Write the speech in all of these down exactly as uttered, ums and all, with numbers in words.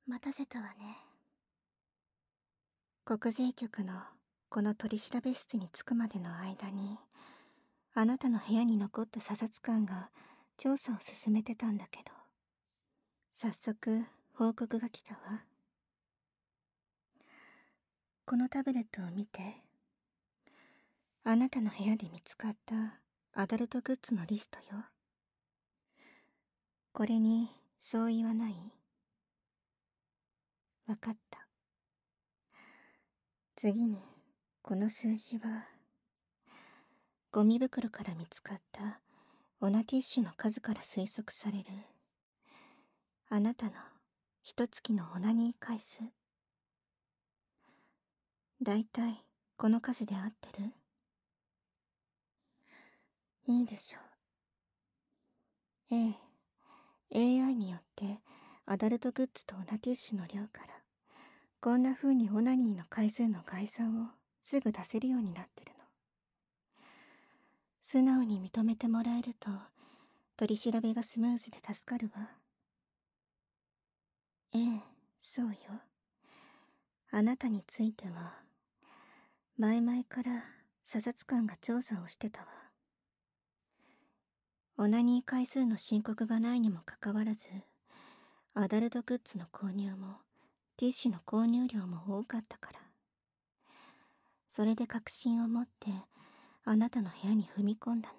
待たせたわね。国税局のこの取調室に着くまでの間に、あなたの部屋に残った査察官が調査を進めてたんだけど、早速報告が来たわ。このタブレットを見て。あなたの部屋で見つかったアダルトグッズのリストよ。これにそう言わない？わかった。次に、この数字は、ゴミ袋から見つかったオナティッシュの数から推測される、あなたの一月のオナニー回数。だいたいこの数で合ってる？いいでしょう。ええ、エーアイ によってアダルトグッズとオナティッシュの量から、こんな風にオナニーの回数の概算をすぐ出せるようになってるの。素直に認めてもらえると、取り調べがスムーズで助かるわ。ええ、そうよ。あなたについては、前々から査察官が調査をしてたわ。オナニー回数の申告がないにもかかわらず、アダルトグッズの購入も、ティッシュの購入量も多かったから。それで確信を持って、あなたの部屋に踏み込んだの。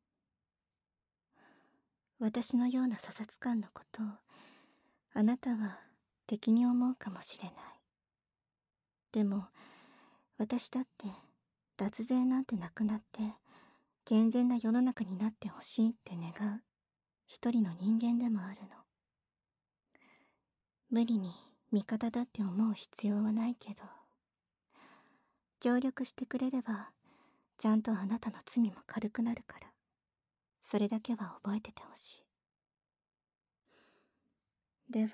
私のような査察官のことを、あなたは敵に思うかもしれない。でも、私だって脱税なんてなくなって、健全な世の中になってほしいって願う一人の人間でもあるの。無理に味方だって思う必要はないけど、協力してくれれば、ちゃんとあなたの罪も軽くなるから、それだけは覚えててほしい。では、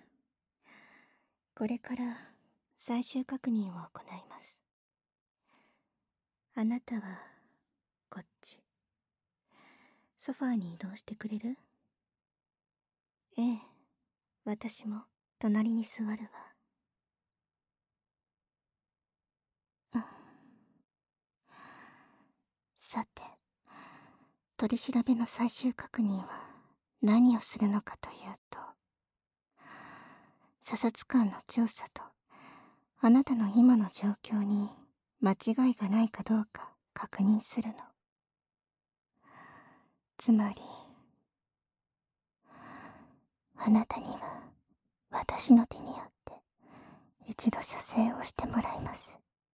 これから最終確認を行います。あなたは、こっち。ソファーに移動してくれる？ええ、私も隣に座るわ。うん。さて、取り調べの最終確認は何をするのかというと、査察官の調査とあなたの今の状況に間違いがないかどうか確認するの。つまり、あなたには私の手によって一度射精をしてもらいます。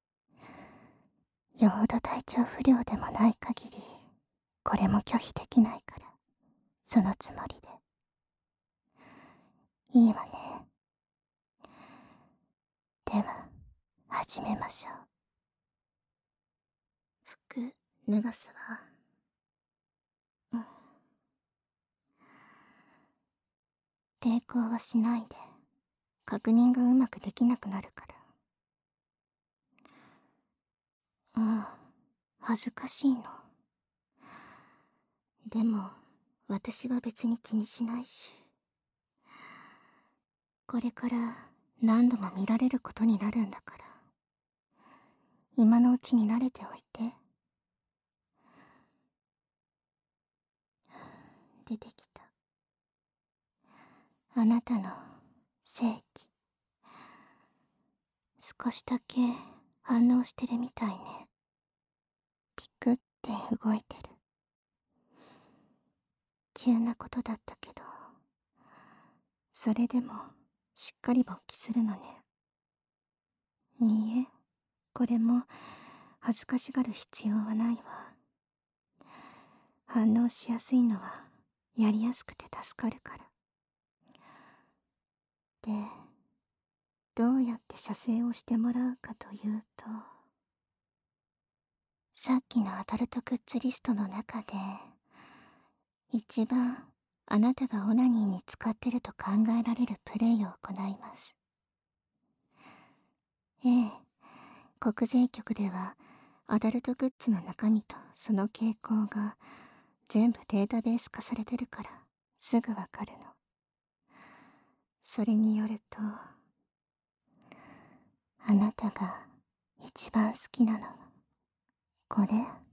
よほど体調不良でもない限り、これも拒否できないから、そのつもりで。いいわね。では、始めましょう。服、脱がすわ。うん。抵抗はしないで。確認がうまくできなくなるから。ああ、恥ずかしいの。でも、私は別に気にしないし。これから何度も見られることになるんだから。今のうちに慣れておいて。出てきた。あなたの正気。少しだけ反応してるみたいね。ピクって動いてる。急なことだったけど、それでもしっかり勃起するのね。いいえ、これも恥ずかしがる必要はないわ。反応しやすいのはやりやすくて助かるから。で、どうやって射精をしてもらうかというと、さっきのアダルトグッズリストの中で、一番あなたがオナニーに使ってると考えられるプレイを行います。ええ、国税局ではアダルトグッズの中身とその傾向が全部データベース化されてるからすぐわかるの。それによると、 あなたが一番好きなのはこれ？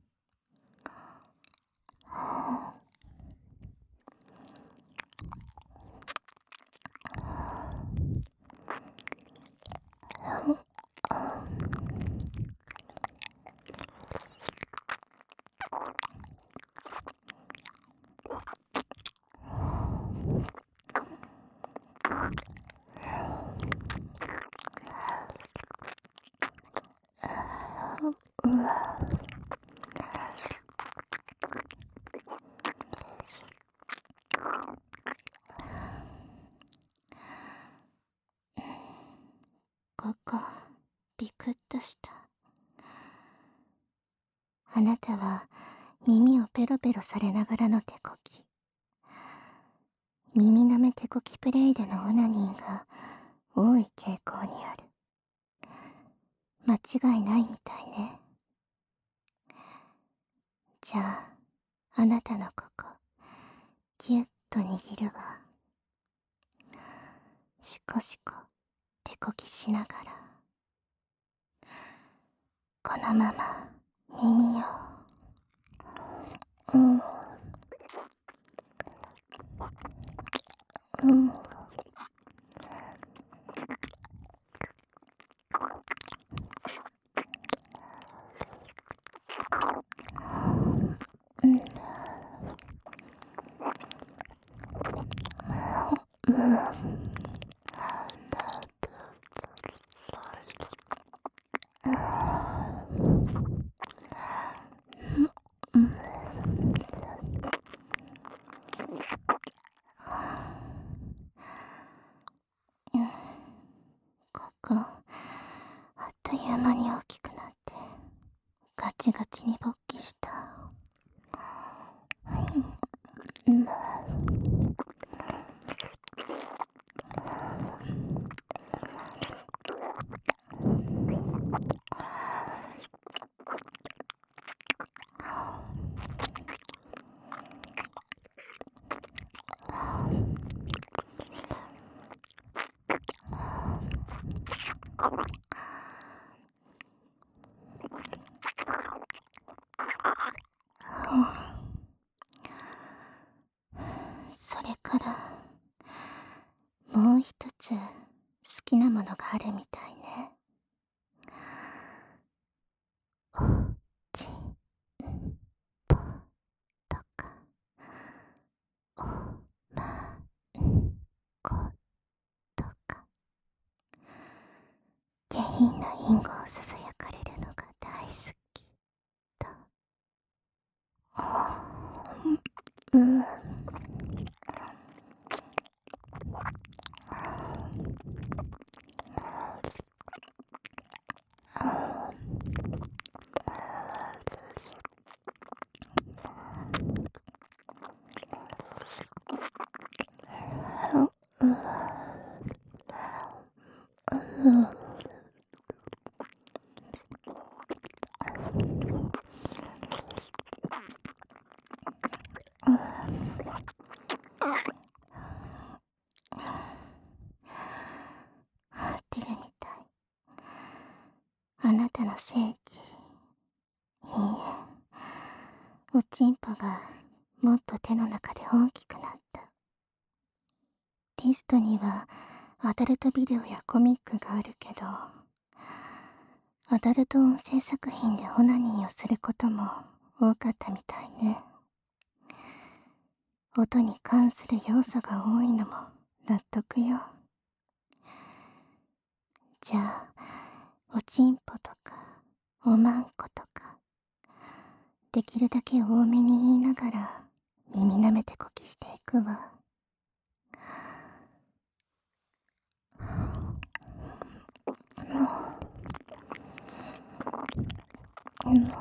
ここ、ビクッとした。あなたは耳をペロペロされながらの手こき。耳なめ手こきプレイでのオナニーが多い傾向にある。間違いないみたいね。じゃあ、あなたのここ、ぎゅっと握るわ。しこしこ、手こきしながら。このまま、耳を、うん、うん。ここ、あっという間に大きくなってガチガチに勃起した。うん、それからもう一つ好きなものがあるみたいね。おちんぽとかおまんことか、下品な隠語をささやかれるのが大好きだ。うん、うん、合ってるみたい。あなたの正規。いいえ、おちんぽがもっと手の中で大きくなった。リストにはアダルトビデオやコミックがあるけど、アダルト音声作品でオナニーをすることも多かったみたいね。音に関する要素が多いのも納得よ。じゃあ、おちんぽとかおまんことか、できるだけ多めに言いながら耳なめてこきしていくわ。うん、うん、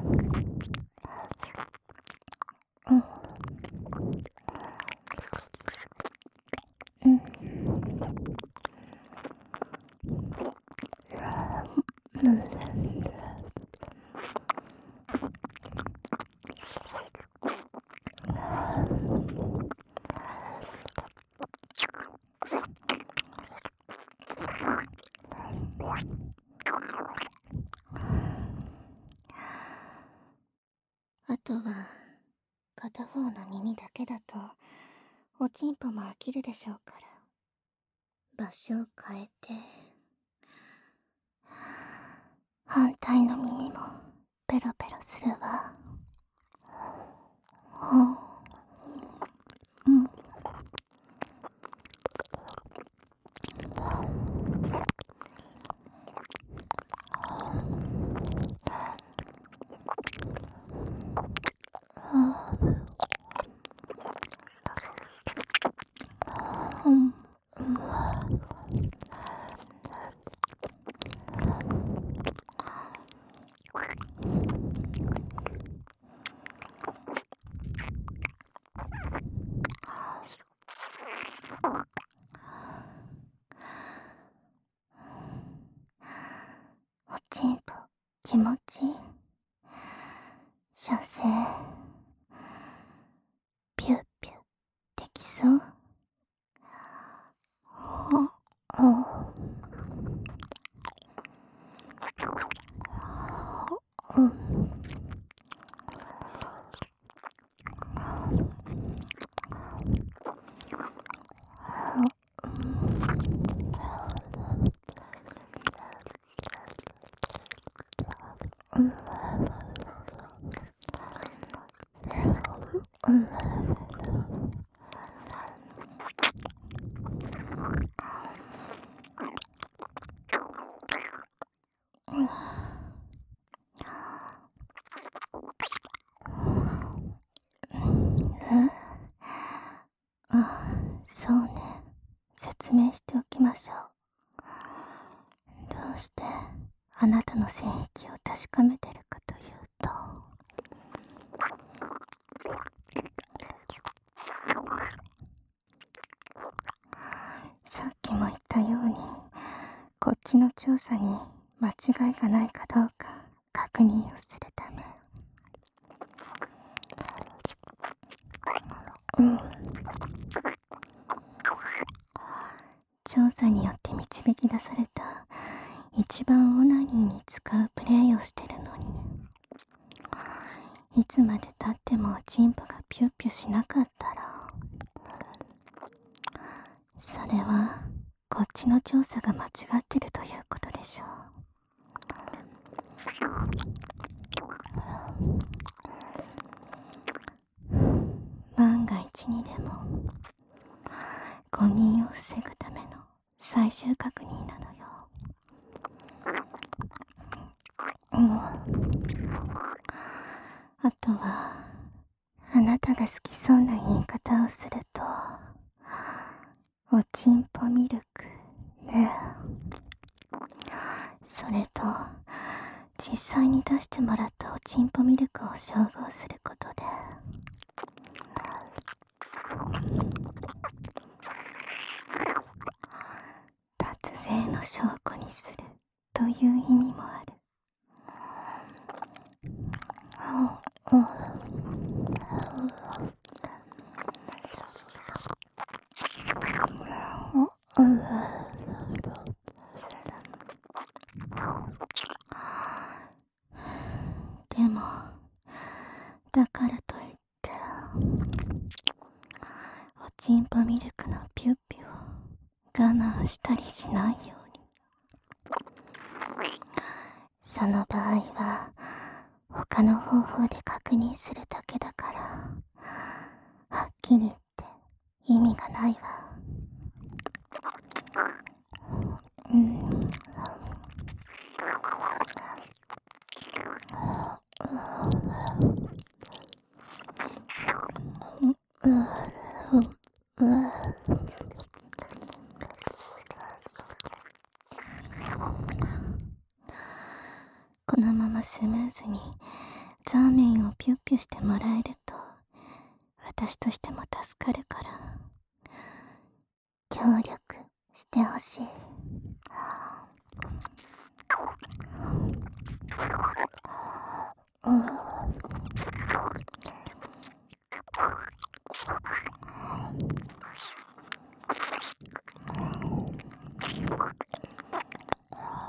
うん、うん、 とは片方の耳だけだとおちんぽも飽きるでしょうから、場所を変えて反対の耳もペロペロするわ。うん、うん、おちんぽ気持ちいい。射精ピュッピュッできそう。うん、あ、そうね。説明しておきましょう。どうしてあなたの性癖を確かめてるかというと、さっきも言ったように、こっちの調査に間違いがないかどうか確認をするため。うん。調査によって導き出された一番オナニーに使うプレイをしてるのに、いつまでたってもおちんぽがピュッピュしなかったら、それはこっちの調査が間違ってるということでしょう。万が一にでも誤認を防ぐための最終確認なのよ。うん。あとはあなたが好きそうな言い方をすると、おちんぽミルクね。それと実際に出してもらったおちんぽミルクを照合することで、脱税の証拠にするという意味もある。うん、うん、でもだからといっておちんぽミルクのピュッピュを我慢したりしないように。その場合は他の方法で確認するだけだから、はっきり言って意味がないわ。うん。このままスムーズにザーメンをピュッピュしてもらえると私としても助かるから協力してほしい。うん、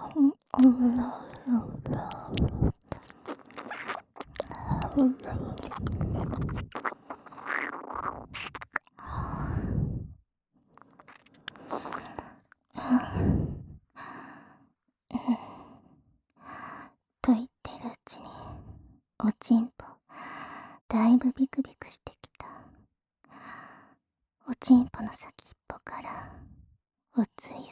うん、うん、 と言ってるうちにおちんぽだいぶビクビクしてきた。おちんぽの先っぽからおつゆ、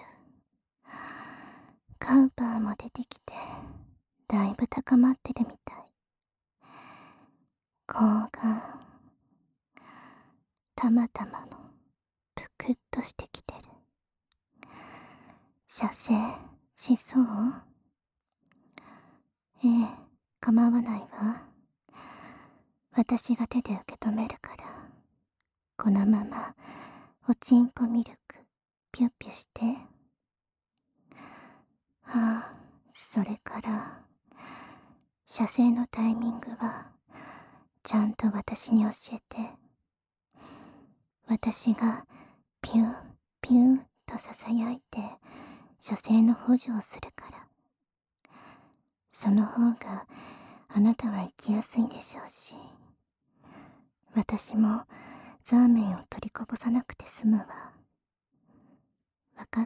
カウパーも出てきてだいぶ高まってるみたい。睾丸、たまたまもぷくっとしてきてる。射精しそう？ええ、構わないわ。私が手で受け止めるから、このままおちんぽミルクピュッピュして。はあ、それから射精のタイミングはちゃんと私に教えて。私がピューピューとささやいて射精の補助をするから。その方があなたは行きやすいでしょうし、私もザーメンを取りこぼさなくて済むわ。わかった？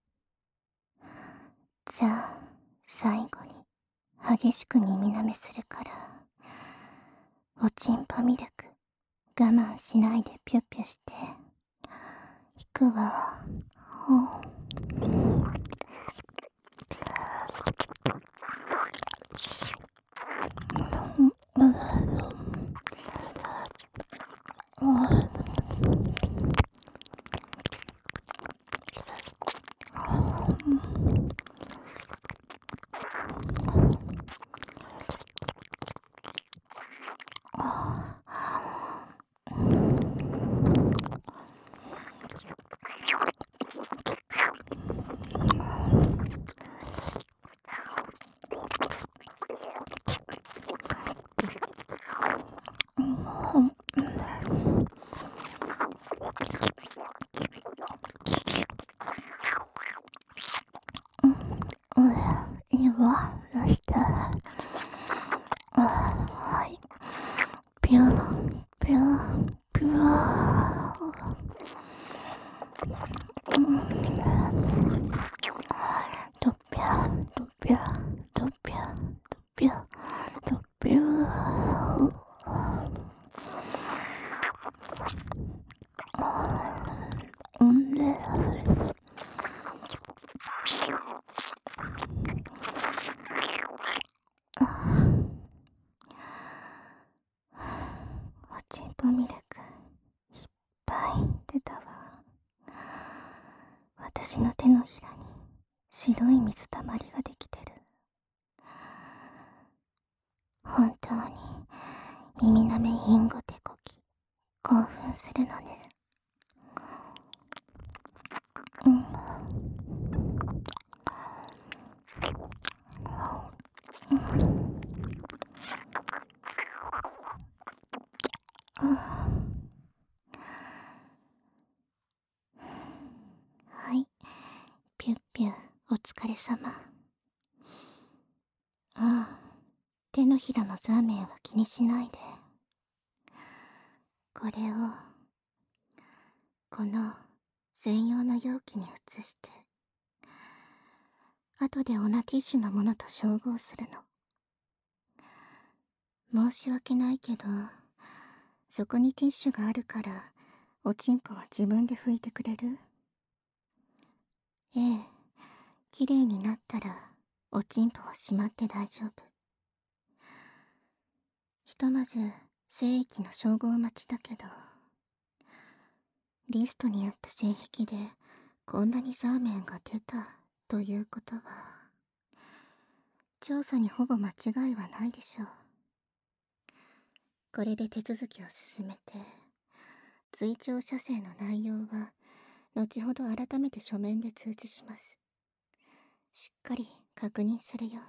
じゃあ最後に激しく耳舐めするから、おちんぽミルク我慢しないでピュッピュして。いくわ。いいわ、出して。はい。ピューピューピュー。ドピャドピャドピャドピャドピュー。うんで。おちんぽミルクいっぱい出たわ。私の手のひらに白い水たまりができてる。本当に耳なめインゴ手こき興奮するのね。うん。はい、ピュッピュお疲れ様。ああ、手のひらのザーメンは気にしないで。これをこの専用の容器に移して、後でオナティッシュのものと照合するの。申し訳ないけど、そこにティッシュがあるから、おちんぽは自分で拭いてくれる？ええ、きれいになったらおちんぽはしまって大丈夫。ひとまず精液の照合待ちだけど、リストにあった性癖でこんなにザーメンが出たということは、調査にほぼ間違いはないでしょう。これで手続きを進めて、追徴射精の内容は後ほど改めて書面で通知します。しっかり確認するよ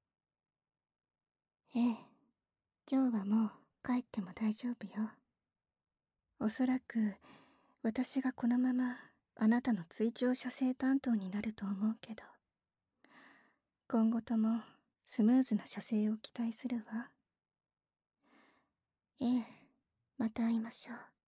うに。ええ、今日はもう帰っても大丈夫よ。おそらく私がこのままあなたの追徴射精担当になると思うけど、今後ともスムーズな射精を期待するわ。ええ、また会いましょう。